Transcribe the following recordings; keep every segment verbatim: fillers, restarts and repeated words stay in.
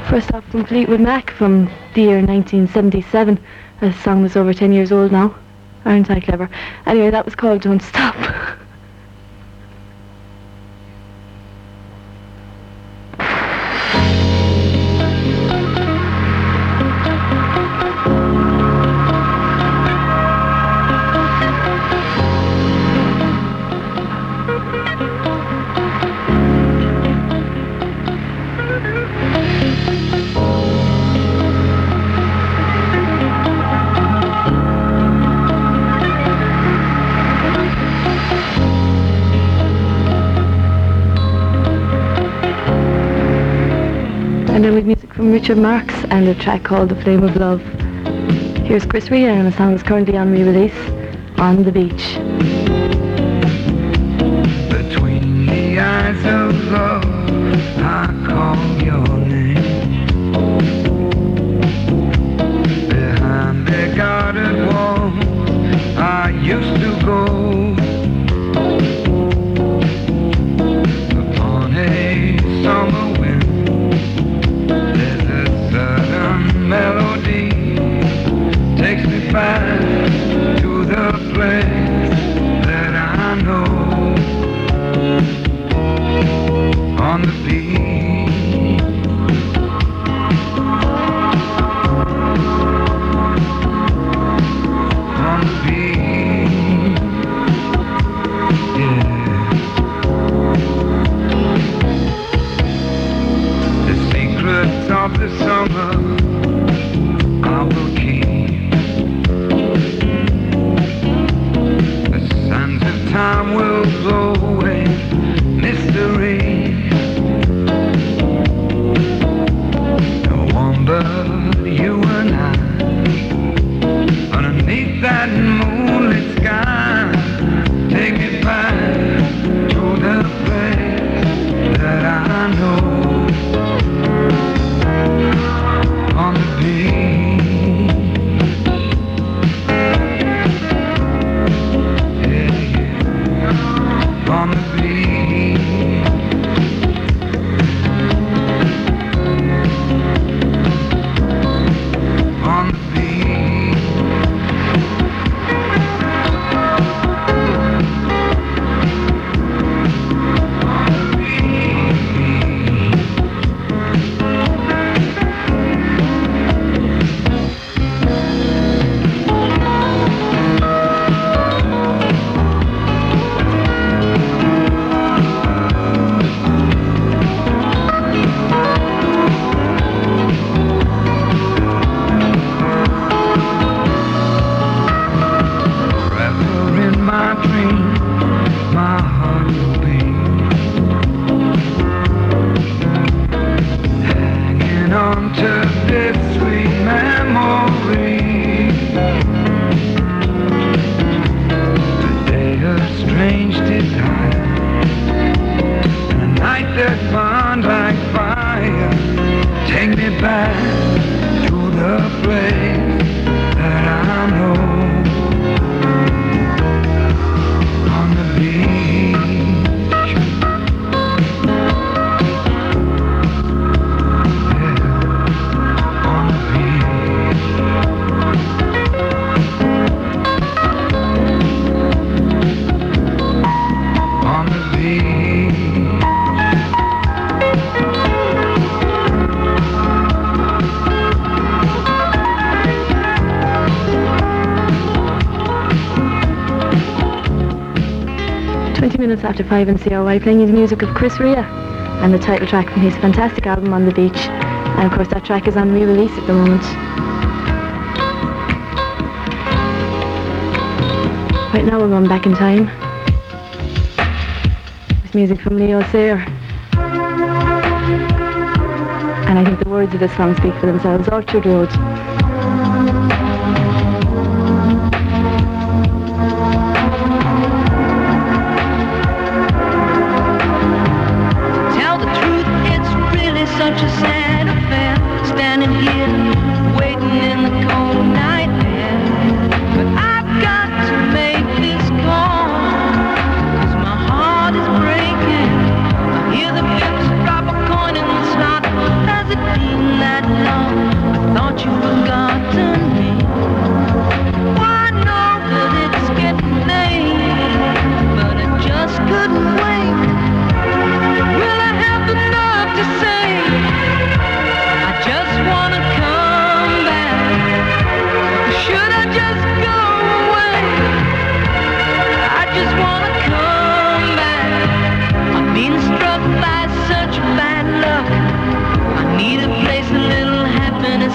First off, from Fleetwood Mac from the year nineteen seventy-seven. A song that's over ten years old now. Aren't I clever? Anyway, that was called Don't Stop. And then with music from Richard Marx and a track called The Flame of Love. Here's Chris Rea and a song that's currently on re-release, On the Beach. Between the eyes of love, I call your name. Behind the guarded wall, I used to go. Upon a summer wind, melody takes me back to the place that I know, on the beach. On the beach, yeah. The secrets of the summer I will keep. The sands of time will blow away mystery. No one but you and I, underneath that moonlit sky. Take me back to the place that I know, on the beach. On the beach, on the beach, minutes after five in C R Y, playing you the music of Chris Rea and the title track from his fantastic album On the Beach. And of course that track is on re-release at the moment. Right now we're going back in time with music from Leo Sayer. And I think the words of this song speak for themselves. Orchard Road. Such a sad affair, standing here, waiting in the cold night air. But I've got to make this call, 'cause my heart is breaking. I hear the pins drop a coin in the slot as it beats.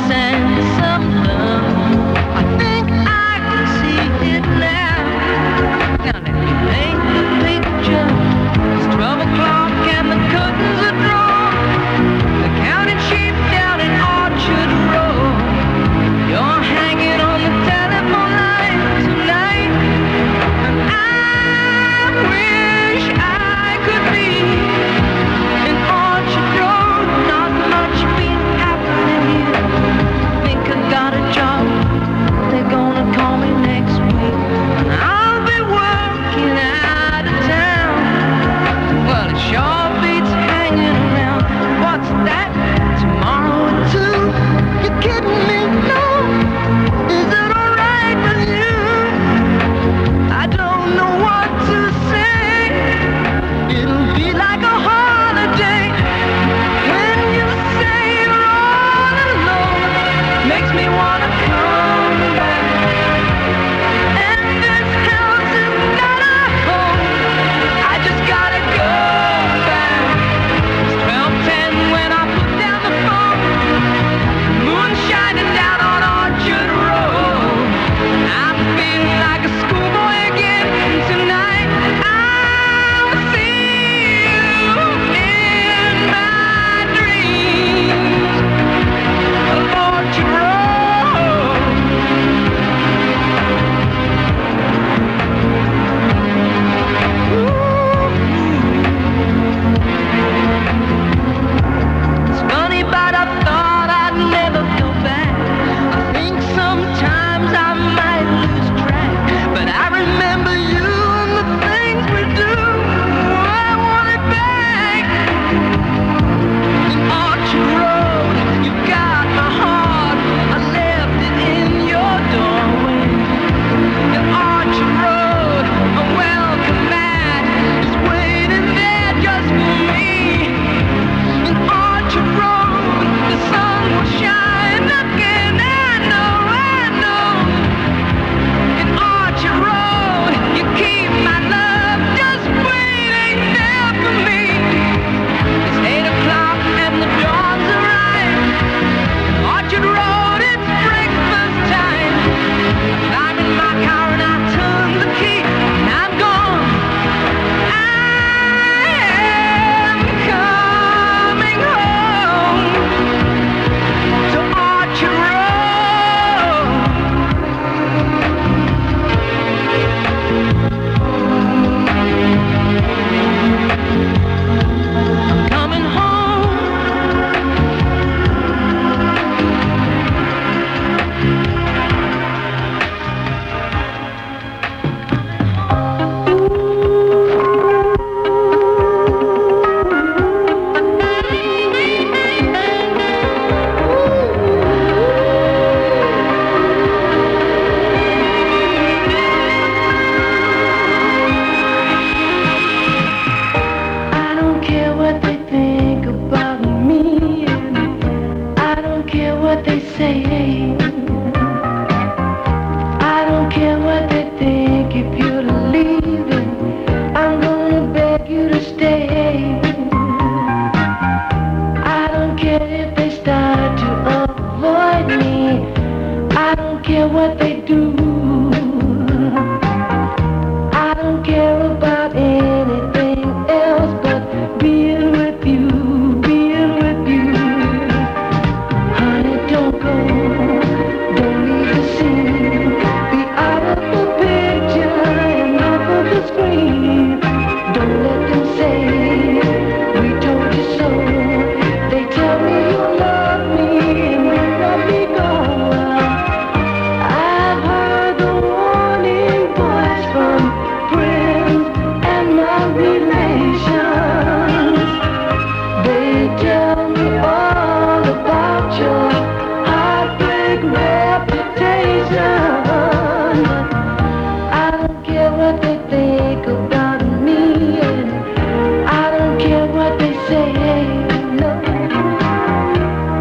I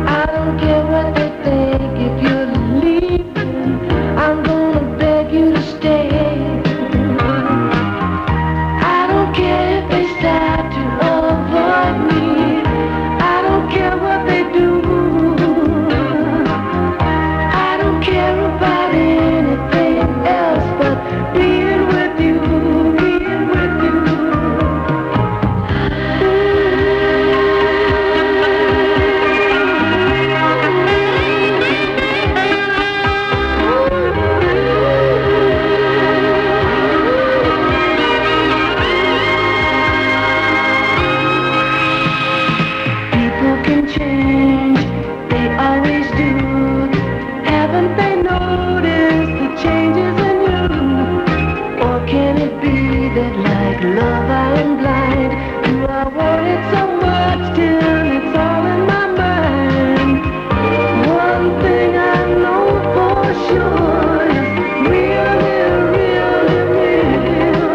change. They always do. Haven't they noticed the changes in you? Or can it be that like love I am blind? Do I want it so much till it's all in my mind? One thing I know for sure is really, really real.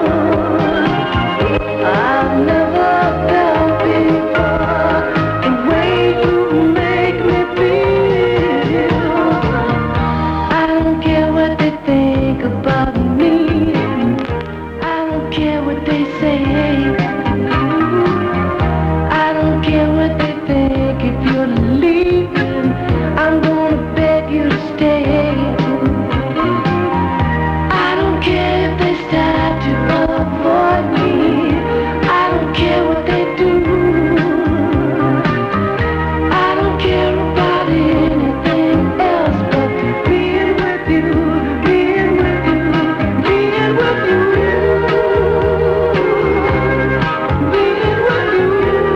I've never felt before the way you make me feel. I don't care what they think about me. I don't care what they say. I don't care what they think. If you're leaving, I'm gonna beg you to stay. I don't care if they start to avoid me. I don't care what they do. I don't care about anything else but being with you, being with you, being with you, being with you.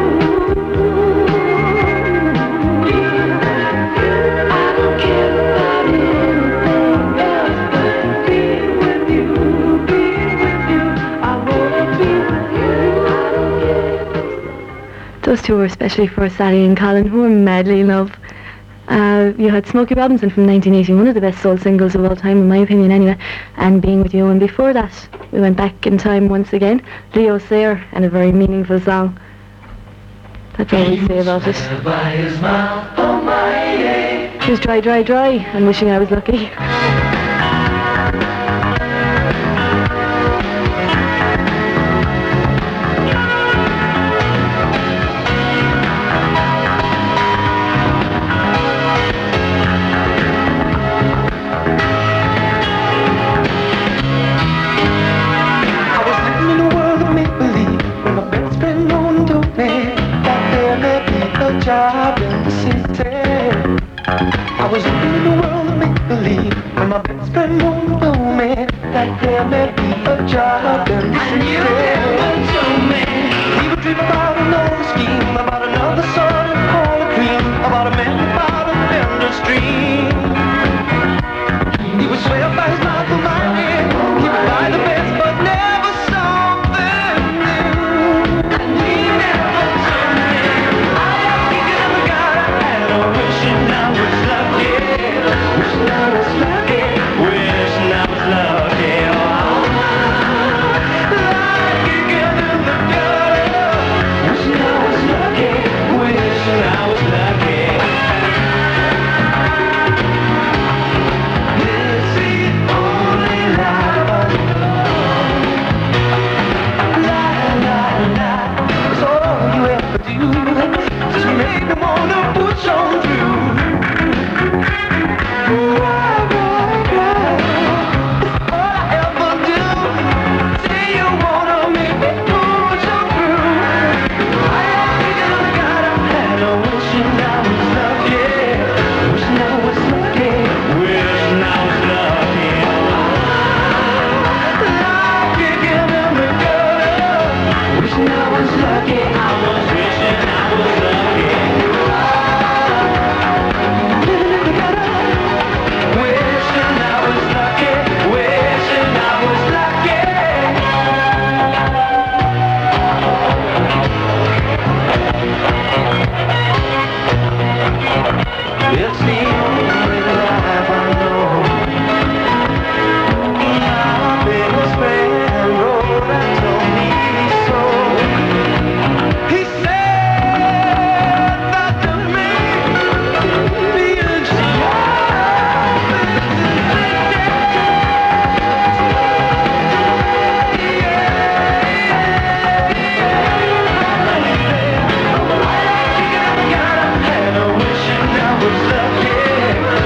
I don't care about anything else but being with you, being with you. I wanna be with you. I don't care. Those two were especially for Sally and Colin, who were madly in love. Uh, you had Smokey Robinson from nineteen eighty, one of the best soul singles of all time, in my opinion anyway, and Being With You. And before that, we went back in time once again, Leo Sayer, and a very meaningful song. That's all we say about it. Here's Dry, Dry, Dry, and Wishing I Was Lucky. I was living in a world of make-believe when my best friend Ronan told me that there may be a job in the city. I was living in a world of make-believe when my best friend Ronan told me that there may be a job in the city. And you never told me. We would dream about another scheme, about another sort of cola cream, about a man about a vendor stream. He would swear by his mouth and my head. He would buy the best but never something new. And he never told me. I never got a hand on wishing I was lucky. Wishing I was lucky. Wishing I was lucky. Lucky getting the gutter. Wishing I was lucky. Wishing I was lucky. This is the only life I know. La la la, it's all you ever do. Just make me wanna push on through. Cry, cry, cry. It's all I ever do. Say you wanna make me push on through. I never got a hand on wishing I was lucky. Wishing I was lucky. Wishing I was lucky. Lucky getting the gutter. Wishing I was lucky. I was wishing I was lucky. Living in the gutter. Wishing I was lucky. Wishing I was lucky. It's the only life I know. My biggest friend wrote and told me so. He said that to me, being shy is a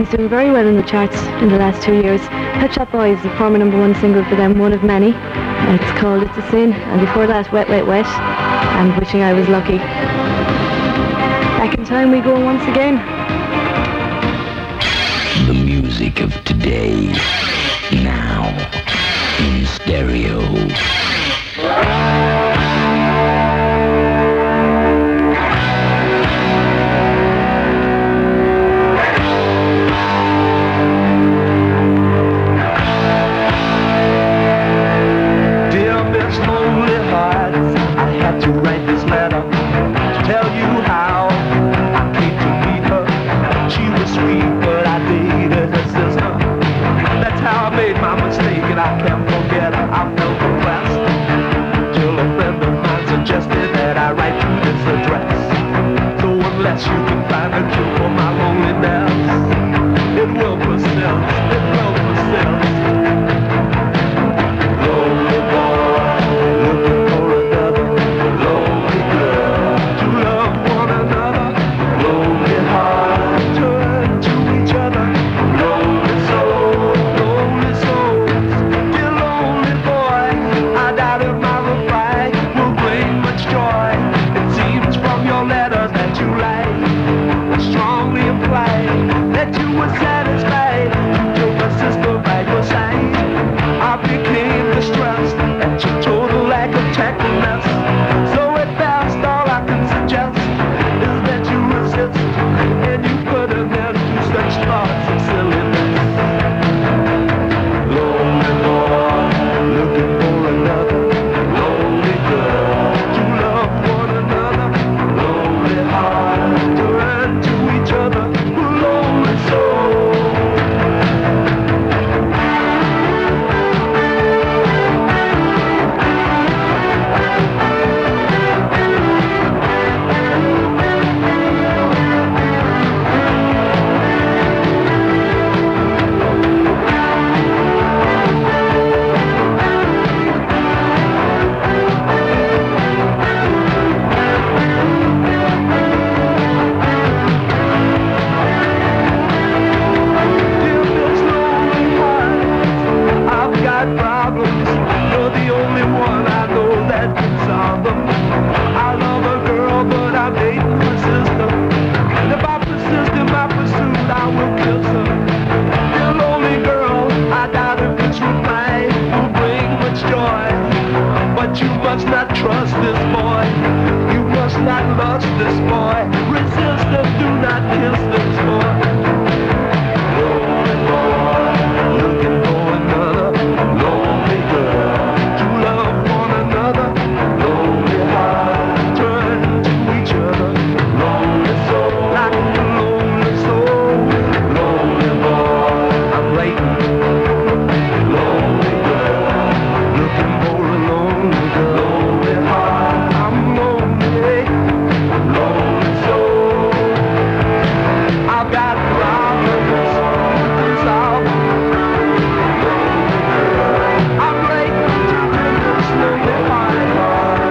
band's doing very well in the charts in the last two years. Pet Shop Boys, the former number one single for them, one of many. It's called It's a Sin, and before that, Wet, Wet, Wet, and Wishing I Was Lucky. Back in time we go once again. The music of today, now, in stereo. To write this letter to tell you how I came to meet her. She was sweet, but I dated her sister. That's how I made my mistake, and I can't forget her. I felt depressed till a friend of mine suggested that I write you this address. So unless you can find a cure for my loneliness, it will persist, it will persist. Lonely boy, looking for another. Lonely girl, to love one another. Lonely heart, turn to each other. Lonely soul, lonely souls. Dear lonely boy, I doubt if my reply will bring much joy. It seems from your letters that you write, strongly imply that you were satisfied. You took a sister by your side. I became distressed at your total lack of tactfulness. So at best, all I can suggest is that you resist, and you put an end to such thoughts of silliness. Lonely boy, looking for another. Lonely girl, to love one another. Lonely heart, turn to each other. Lonely soul. Problems. You're the only one I know that can solve them. I love a girl, but I'm dating her sister. And if I persist in my pursuit, I will kiss her. Dear lonely girl, I doubt if this reply will bring much joy. But you must not trust this boy. You must not lust this boy. Resist him, do not kiss this boy. Lonely boy, looking for another. Lonely girl, to love one another. Lonely heart, turn to each other. Lonely soul, like a lonely soul. Lonely boy, I'm waiting. Lonely girl, looking for a lonely girl. Lonely heart, I'm lonely. Lonely soul, I've got problems to solve. I'm late to this lonely heart.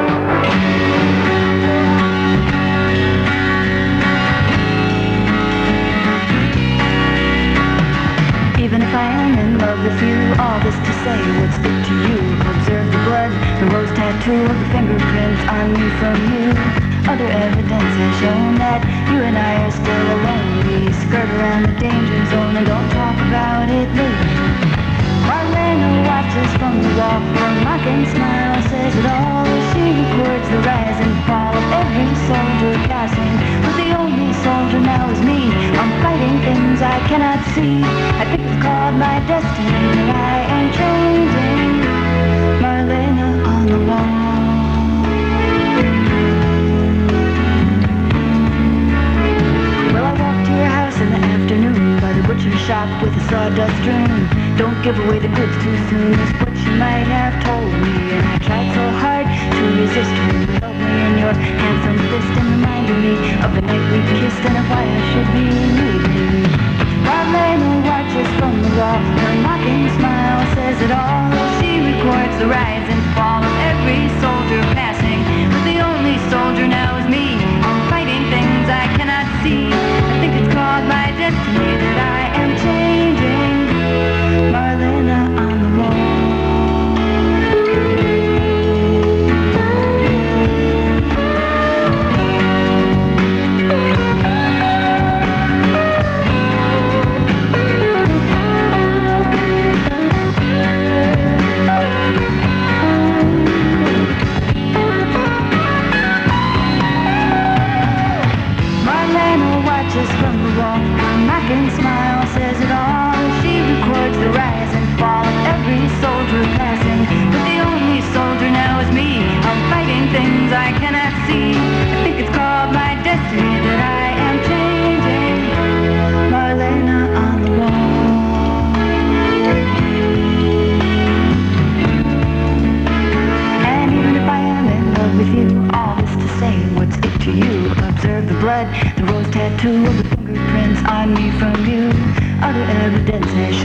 Even if I am in love with you, all this to say would stick to you. Observe the blood, the rose tattoo of the fingerprints on me from you. Other evidence has shown that you and I are still alone. We skirt around the danger zone and don't talk about it later. Marlena watches from the wall, her mocking smile says it all as she records the rise and fall of every soldier passing. But the only soldier now is me. I'm fighting things I cannot see. I think it's called my destiny that I am chosen. Marlena on the wall. Well, I walked to your house in the afternoon by the butcher shop with a sawdust dream. Don't give away the goods too soon is what you might have told me. And I tried so hard to resist when you held me in your handsome fist and reminded me of the night we kissed and of why I should be leaving. Marlena watches from the wall, her mocking smile says it all. She records the rise and fall of every soldier passing. But the only soldier now is me. I'm fighting things I cannot see. I think it's called my destiny that I am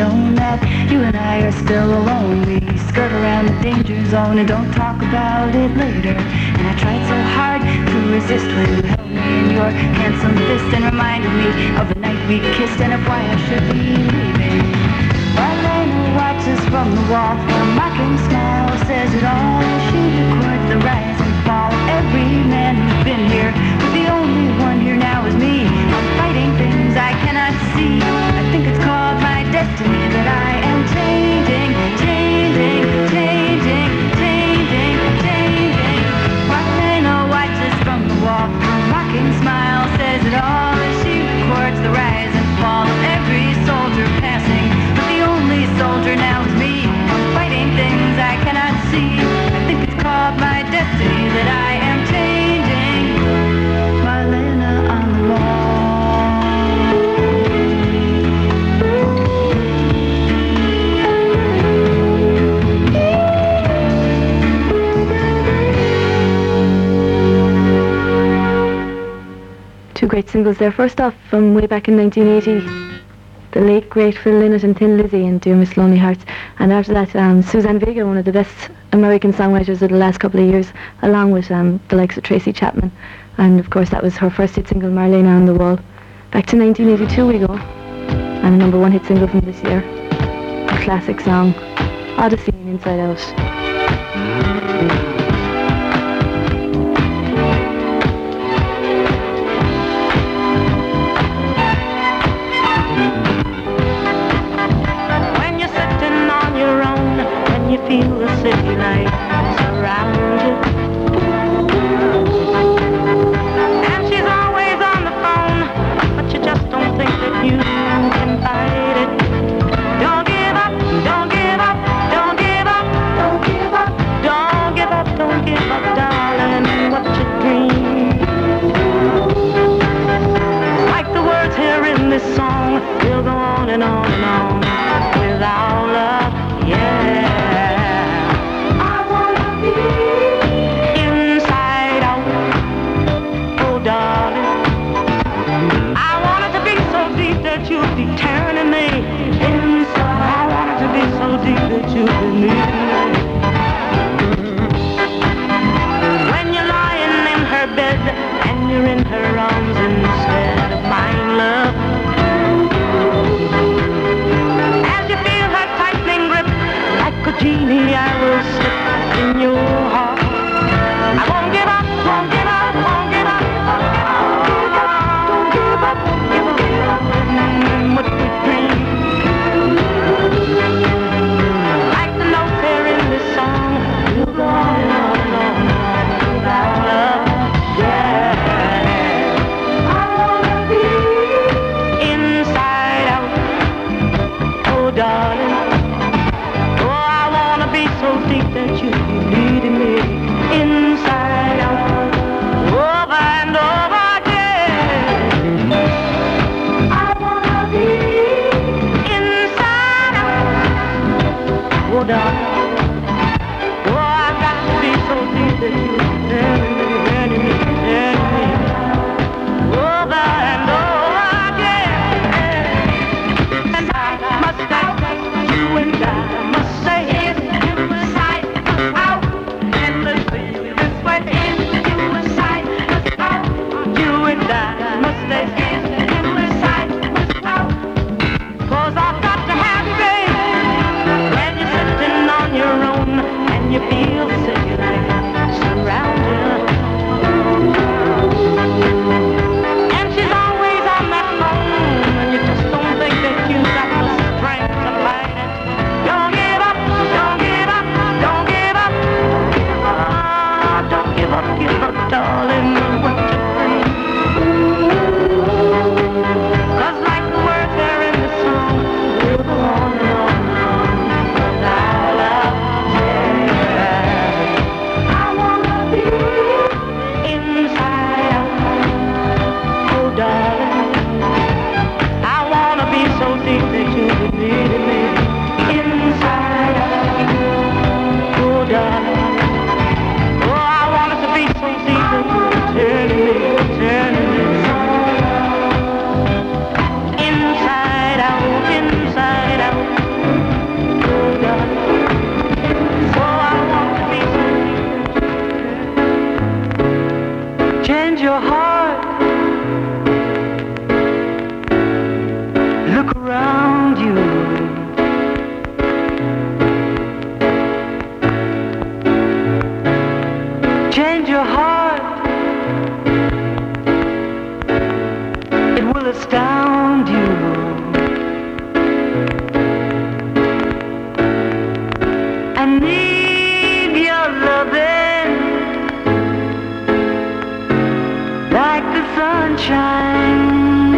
shown that you and I are still alone. We skirt around the danger zone and don't talk about it later. And I tried so hard to resist when you held me in your handsome fist and reminded me of the night we kissed and of why I should be leaving. Marlena watches from the wall, her mocking smile says it all. She records the rise and fall of every man who's been here, but the only one here now is me. I'm fighting things I cannot see. I think it's called my destiny that I am changing, changing, changing, changing, changing. Marlena watches from the wall, her mocking smile says it all. She records the rise and fall of every soldier passing. Soldier now is me. I'm fighting things I cannot see. I think it's called my destiny that I am changing. Marlena on the wall. Two great singles there. First off, from way back in nineteen eighty. The late great Phil Lynott and Thin Lizzy and Dear Miss Lonely Hearts. And after that, um, Suzanne Vega, one of the best American songwriters of the last couple of years, along with um, the likes of Tracy Chapman. And of course that was her first hit single, Marlena on the Wall. Back to nineteen eighty-two we go. And a number one hit single from this year. A classic song, Odyssey and Inside Out. Feel the city lights around you, and she's always on the phone, but you just don't think that you can fight it. Don't give up, don't give up, don't give up, don't give up, don't give up, don't give up, darling, what you dream. Like the words here in this song, we'll go on and on and on without love, yeah. You'll be turning me inside. I want it to be so deep that you believe me. When you're lying in her bed and you're in her arms instead of mine, love. As you feel her tightening grip, like a genie, I will slip in your heart. I won't give up, won't give up, won't give up, won't give up, don't give up, don't give up, give up. What we dream. Like the notes here in this song, we'll go on and on and on and on without love, yeah. I wanna be inside out, oh darling. Oh, I wanna be so deep that you be leading me inside out, over and over again. Oh, darling, oh, I've got to be so deep that you turn me, turn me, turn me over and over again. And I must say, you and I must say, inside, out, endlessly this way. Inside, out, you and I must stay inside, out. 'Cause I've got to have faith when you're sitting on need your loving like the sunshine.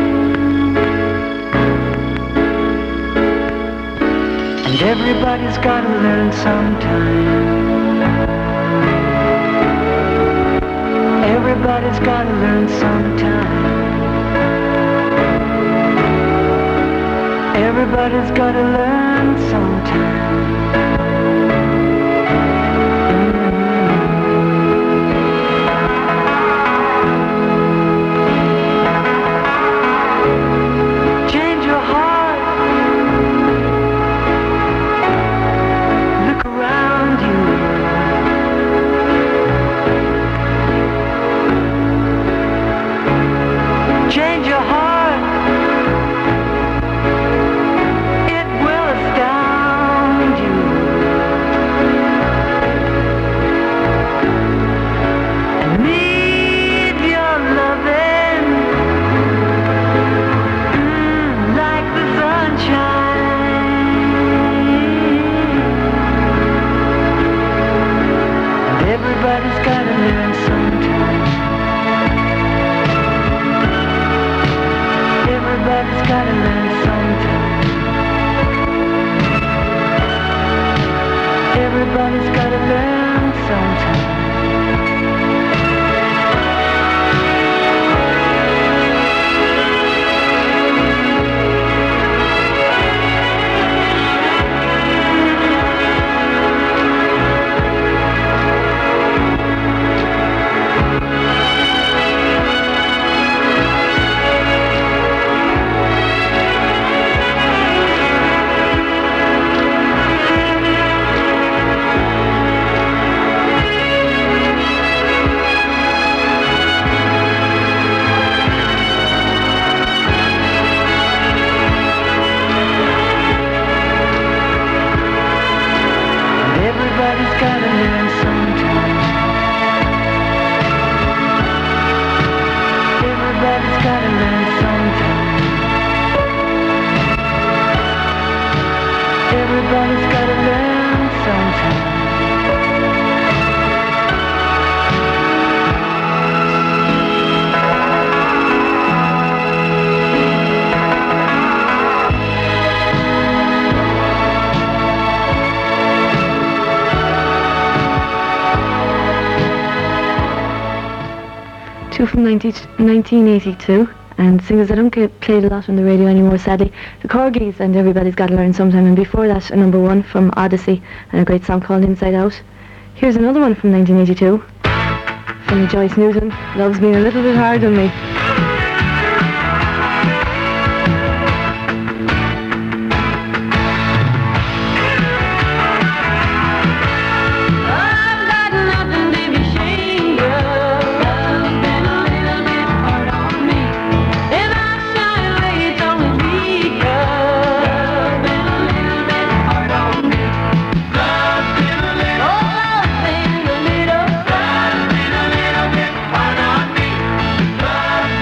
And everybody's gotta learn sometime. Everybody's gotta learn sometime. Everybody's gotta learn sometime. Change your heart. Look around you. Change your heart. Everybody's gotta learn sometime. Everybody's gotta learn sometime. Everybody's gotta learn sometime. Everybody's gotta learn sometime. Everybody's gotta learn sometime. Everybody's gotta learn sometime. Two from nineteen eighty-two, and singers that don't get played a lot on the radio anymore, sadly. The Corgis and Everybody's Gotta Learn Sometime, and before that, a number one from Odyssey, and a great song called Inside Out. Here's another one from nineteen eighty-two, from Joyce Newton, Love's Been a Little Bit Hard on Me. Love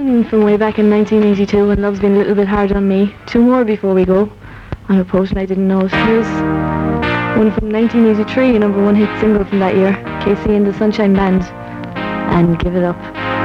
one from way back in nineteen eighty-two when Love's Been a Little Bit Hard on Me. Two more before we go. I'm a poet and I didn't know it. Here's one from nineteen eighty-three, a number one hit single from that year. Casey and the Sunshine Band, and Give It Up.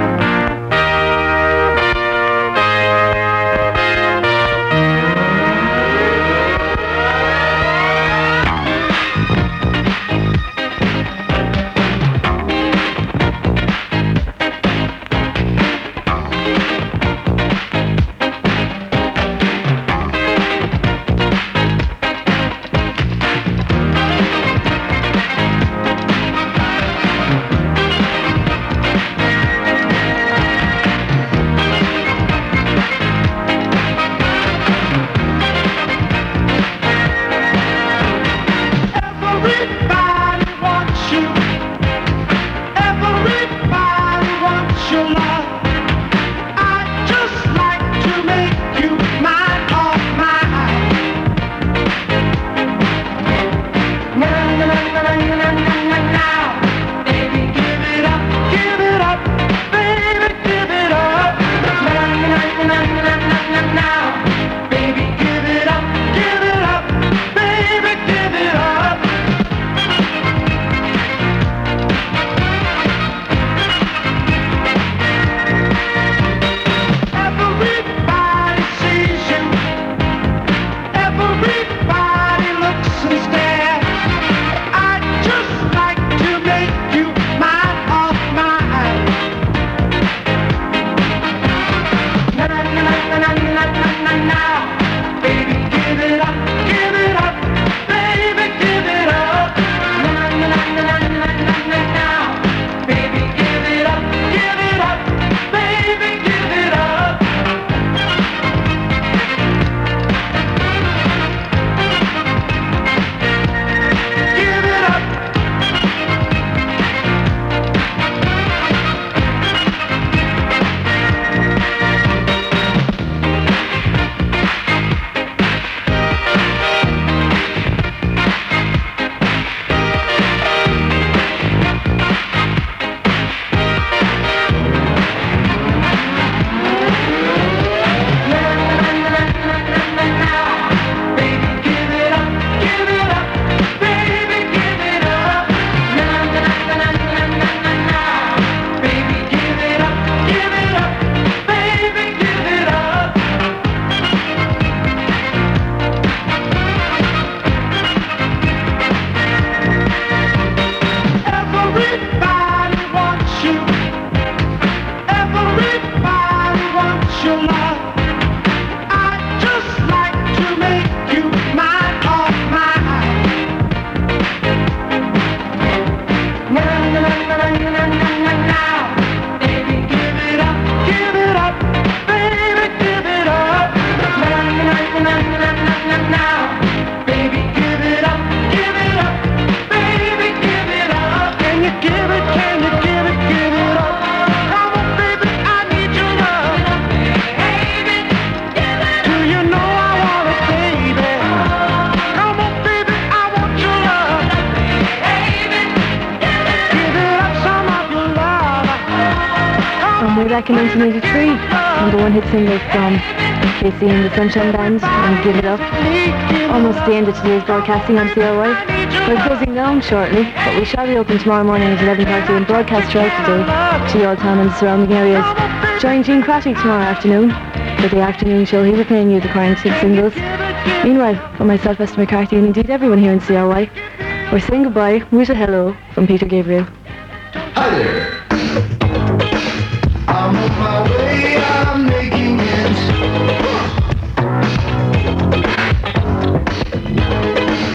Back in nineteen eighty-three, number one hit single from Casey and the Sunshine Band, and Give It Up. Almost the end of today's broadcasting on C R Y. We're closing down shortly, but we shall be open tomorrow morning at eleven thirty and broadcast throughout the day to your town and the surrounding areas. Join Gene Cratty tomorrow afternoon for the afternoon show. He'll be playing you the current hit singles. Meanwhile, for myself, Esther McCarthy, and indeed everyone here in C R Y, we're saying goodbye with a hello from Peter Gabriel. Hi there.